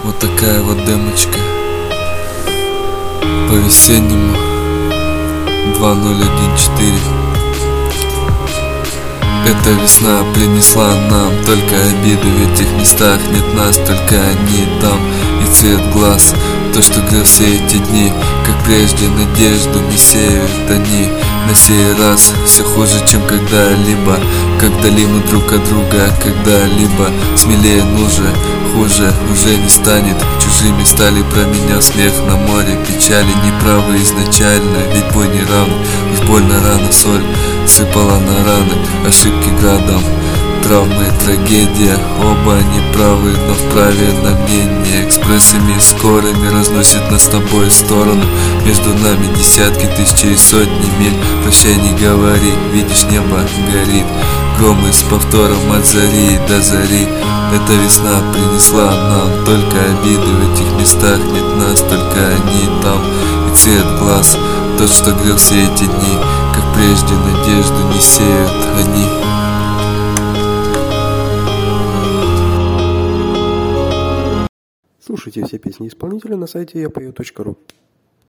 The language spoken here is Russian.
Вот такая вот демочка по-весеннему 2014. Эта весна принесла нам только обиды. В этих местах нет нас, только они там. И цвет глаз, то, что грел все эти дни. Как прежде надежду не сеют они. На сей раз все хуже, чем когда-либо. Когда-либо мы друг от друга, когда-либо смелее, ну же, хуже уже не станет. Чужими стали променял смех на море. Печали неправы изначально, ведь бой не равный. Уж больно рано соль сыпала на раны, ошибки градом, травмы, трагедия. Оба неправы, но вправе на мнение. Экспрессами скорыми разносит нас с тобой в сторону. Между нами десятки, тысячи и сотни миль. Прощай, не говори, видишь, небо горит. Громы с повтором от зари до зари. Эта весна принесла нам только обиды. В этих местах нет нас, только они там. И цвет глаз, тот, что грел все эти дни. Как прежде надежду не сеют они. Слушайте все песни исполнителя на сайте yapою.ru.